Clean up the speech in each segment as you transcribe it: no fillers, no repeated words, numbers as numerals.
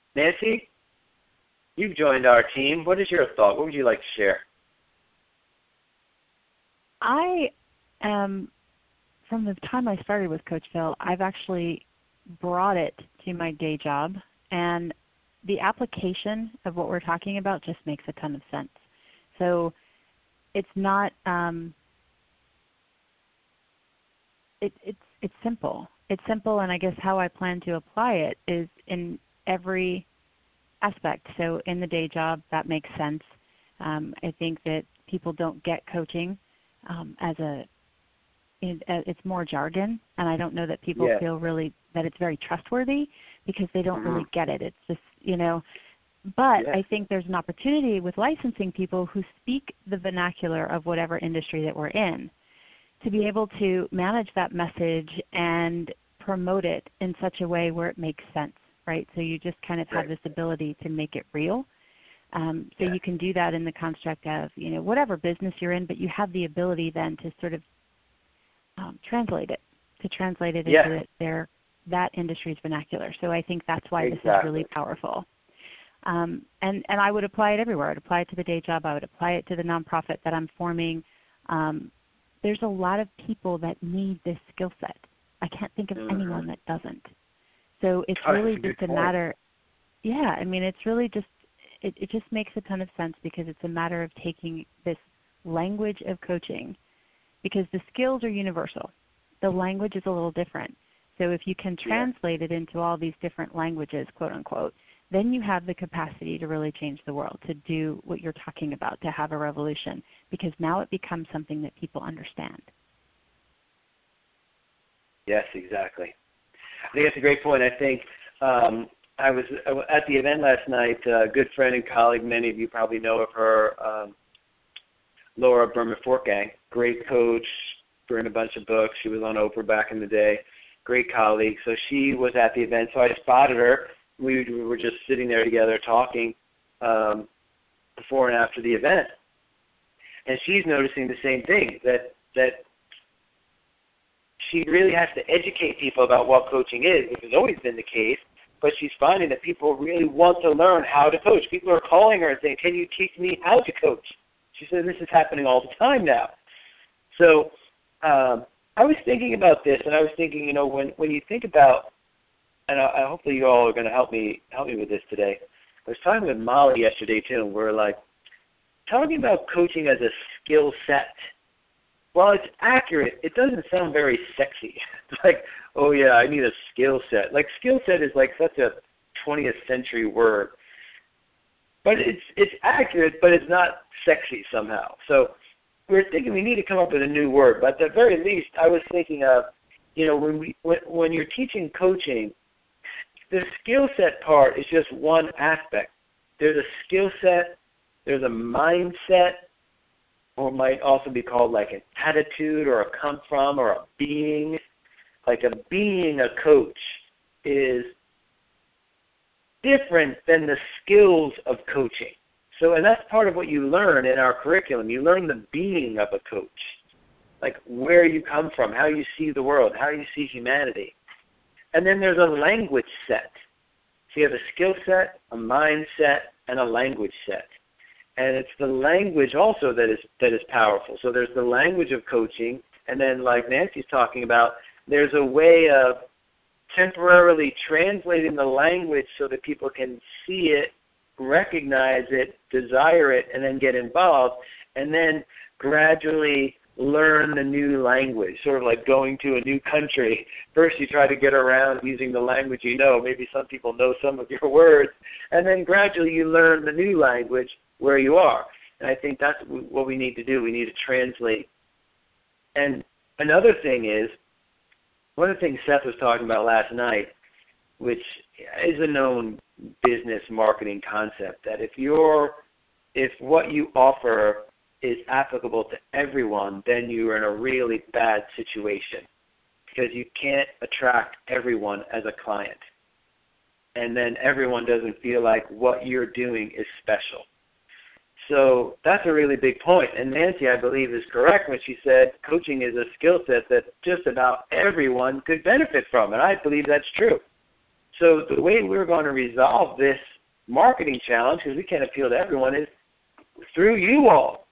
Nancy, you've joined our team. What is your thought? What would you like to share? I am, from the time I started with Coach Phil, I've actually brought it to my day job, and the application of what we're talking about just makes a ton of sense. So it's not, it's simple. It's simple, and I guess how I plan to apply it is in every aspect. So in the day job, that makes sense. I think that people don't get coaching it's more jargon, and I don't know that people feel really that it's very trustworthy because they don't really get it. It's just, but I think there's an opportunity with licensing people who speak the vernacular of whatever industry that we're in to be able to manage that message and promote it in such a way where it makes sense, right? So you just kind of have this ability to make it real. So you can do that in the construct of whatever business you're in, but you have the ability then to sort of translate it into that industry's vernacular. So I think that's why this is really powerful. And I would apply it everywhere. I would apply it to the day job. I would apply it to the nonprofit that I'm forming. There's a lot of people that need this skill set. I can't think of anyone that doesn't. So it's really just a matter. Yeah, I mean, it's really just. It just makes a ton of sense because it's a matter of taking this language of coaching, because the skills are universal. The language is a little different. So if you can translate it into all these different languages, quote unquote, then you have the capacity to really change the world, to do what you're talking about, to have a revolution, because now it becomes something that people understand. Yes, exactly. I think that's a great point. I think I was at the event last night. A good friend and colleague, many of you probably know of her, Laura Berman-Fortgang, great coach, written a bunch of books. She was on Oprah back in the day, great colleague. So she was at the event, so I spotted her. We were just sitting there together talking before and after the event. And she's noticing the same thing, that she really has to educate people about what coaching is, which has always been the case. But she's finding that people really want to learn how to coach. People are calling her and saying, "Can you teach me how to coach?" She said, "This is happening all the time now." So I was thinking about this, and I was thinking, when you think about, and hopefully you all are going to help me with this today. I was talking with Molly yesterday too, and we're like talking about coaching as a skill set. While it's accurate, it doesn't sound very sexy. It's like, oh yeah, I need a skill set. Like skill set is like such a 20th century word. But it's accurate, but it's not sexy somehow. So we're thinking we need to come up with a new word. But at the very least, I was thinking of, when you're teaching coaching, the skill set part is just one aspect. There's a skill set, there's a mindset, or it might also be called like an attitude or a come from or a being. Like being a coach is different than the skills of coaching. So, and that's part of what you learn in our curriculum. You learn the being of a coach, like where you come from, how you see the world, how you see humanity. And then there's a language set. So you have a skill set, a mindset, and a language set. And it's the language also that is powerful. So there's the language of coaching, and then like Nancy's talking about, there's a way of temporarily translating the language so that people can see it, recognize it, desire it, and then get involved, and then gradually learn the new language, sort of like going to a new country. First you try to get around using the language you know. Maybe some people know some of your words, and then gradually you learn the new language where you are. And I think that's what we need to do. We need to translate. And another thing is, one of the things Seth was talking about last night, which is a known business marketing concept, that if what you offer is applicable to everyone, then you are in a really bad situation because you can't attract everyone as a client. And then everyone doesn't feel like what you're doing is special. So that's a really big point. And Nancy, I believe, is correct when she said coaching is a skill set that just about everyone could benefit from. And I believe that's true. So the way we're going to resolve this marketing challenge, because we can't appeal to everyone, is through you all.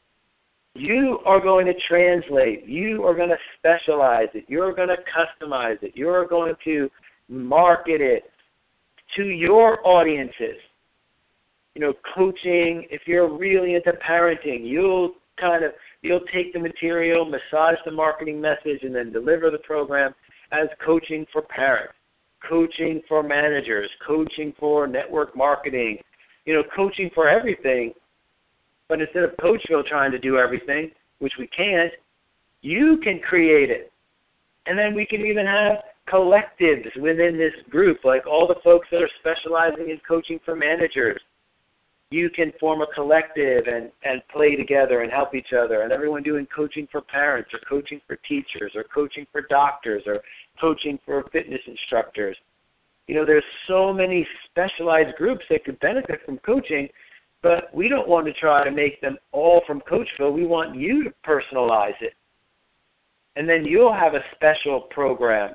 You are going to translate. You are going to specialize it. You're going to customize it. You're going to market it to your audiences. You know, coaching, if you're really into parenting, you'll take the material, massage the marketing message, and then deliver the program as coaching for parents, coaching for managers, coaching for network marketing, you know, coaching for everything. But instead of Coachville trying to do everything, which we can't, you can create it. And then we can even have collectives within this group, like all the folks that are specializing in coaching for managers. You can form a collective and play together and help each other, and everyone doing coaching for parents or coaching for teachers or coaching for doctors or coaching for fitness instructors. You know, there's so many specialized groups that could benefit from coaching, but we don't want to try to make them all from Coachville. We want you to personalize it. And then you'll have a special program.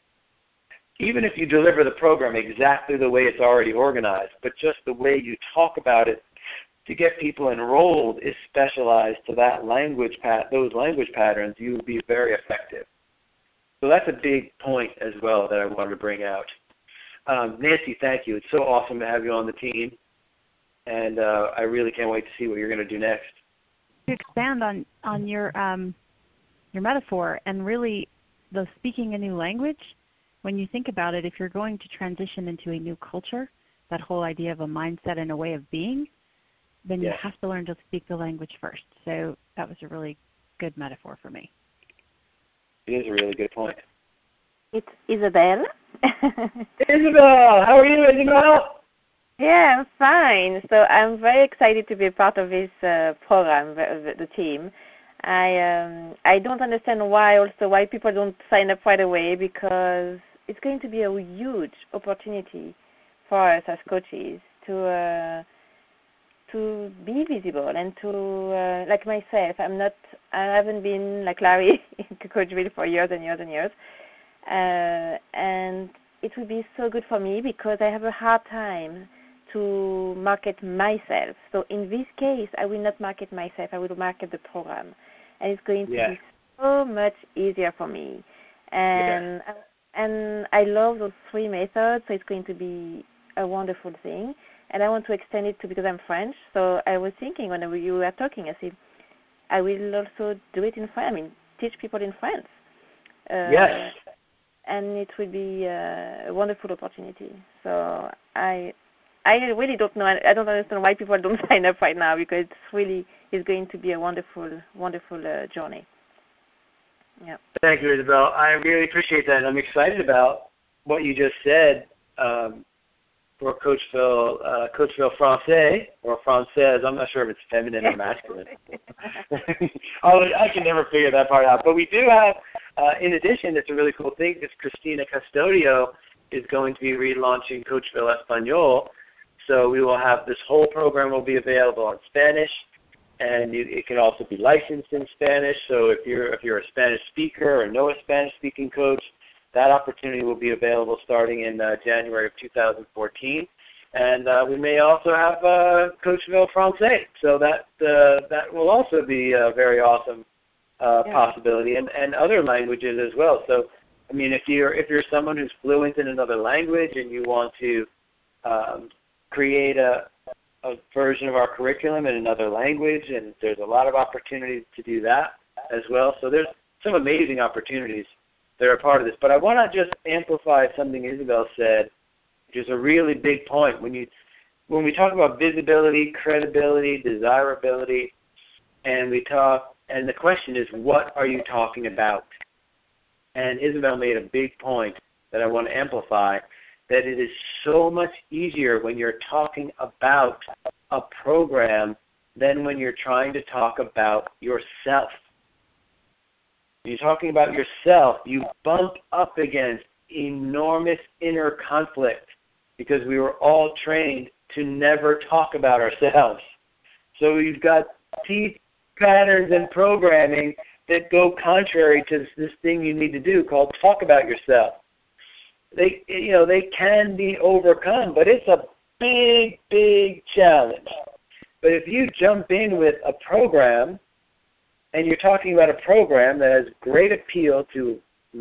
Even if you deliver the program exactly the way it's already organized, but just the way you talk about it to get people enrolled is specialized to that those language patterns, you will be very effective. So that's a big point as well that I wanted to bring out. Nancy, thank you. It's so awesome to have you on the team, and I really can't wait to see what you're going to do next. To expand on your metaphor and really the speaking a new language, when you think about it, if you're going to transition into a new culture, that whole idea of a mindset and a way of being, then you have to learn to speak the language first. So that was a really good metaphor for me. It is a really good point. It's Isabel. Isabel! How are you, Isabel? Yeah, I'm fine. So I'm very excited to be a part of this program, the team. I don't understand why people don't sign up right away, because it's going to be a huge opportunity for us as coaches to be visible and to like myself. I haven't been like Larry in Coachville for years and years and years, and it would be so good for me because I have a hard time to market myself. So in this case, I will not market myself. I will market the program, and it's going to be so much easier for me. And I love those 3 methods, so it's going to be a wonderful thing. And I want to extend it to, because I'm French, so I was thinking when you were talking, I said, I will also do it in French. I mean, teach people in France. Yes. And it will be a wonderful opportunity. So I really don't know. I don't understand why people don't sign up right now, because it's going to be a wonderful, wonderful journey. Yeah. Thank you, Isabel. I really appreciate that, and I'm excited about what you just said for Coachville Francais, or Française. I'm not sure if it's feminine or masculine. I can never figure that part out. But we do have, in addition, it's a really cool thing, because Christina Custodio is going to be relaunching Coachville Espanol. So we will have this whole program will be available in Spanish, and it can also be licensed in Spanish. So if you're a Spanish speaker or know a Spanish-speaking coach, that opportunity will be available starting in January of 2014. And we may also have Coachville Francais. So that will also be a very awesome possibility, and other languages as well. So, I mean, if you're someone who's fluent in another language and you want to create a version of our curriculum in another language, and there's a lot of opportunities to do that as well. So there's some amazing opportunities that are part of this. But I want to just amplify something Isabel said, which is a really big point. When we talk about visibility, credibility, desirability, and the question is, what are you talking about? And Isabel made a big point that I want to amplify, that it is so much easier when you're talking about a program than when you're trying to talk about yourself. When you're talking about yourself, you bump up against enormous inner conflict, because we were all trained to never talk about ourselves. So you've got teeth patterns and programming that go contrary to this thing you need to do called talk about yourself. they can be overcome, but it's a big, big challenge. But if you jump in with a program, and you're talking about a program that has great appeal to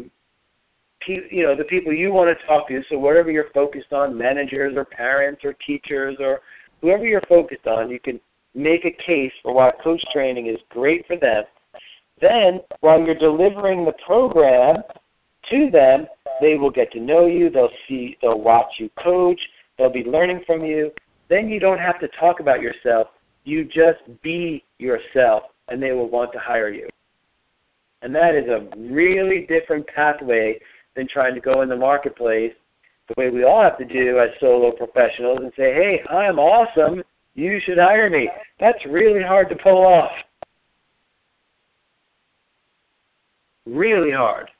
the people you want to talk to, so whatever you're focused on, managers or parents or teachers or whoever you're focused on, you can make a case for why coach training is great for them. Then, while you're delivering the program to them, they will get to know you, they'll watch you coach, they'll be learning from you. Then you don't have to talk about yourself. You just be yourself, and they will want to hire you. And that is a really different pathway than trying to go in the marketplace the way we all have to do as solo professionals and say, hey, I'm awesome, you should hire me. That's really hard to pull off. Really hard.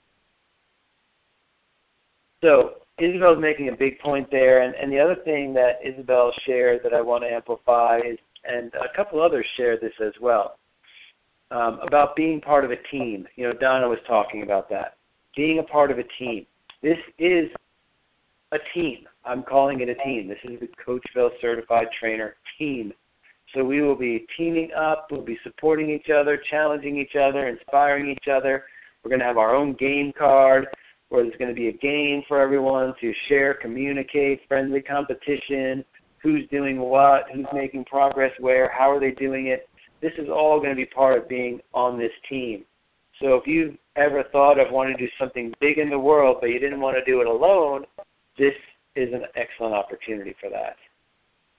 So Isabel's making a big point there, and the other thing that Isabel shared that I want to amplify is, and a couple others shared this as well, about being part of a team. Donna was talking about that. Being a part of a team. This is a team. I'm calling it a team. This is the Coachville Certified Trainer team. So we will be teaming up. We'll be supporting each other, challenging each other, inspiring each other. We're going to have our own game card where there's going to be a game for everyone to share, communicate, friendly competition, who's doing what, who's making progress where, how are they doing it. This is all going to be part of being on this team. So if you've ever thought of wanting to do something big in the world but you didn't want to do it alone, this is an excellent opportunity for that.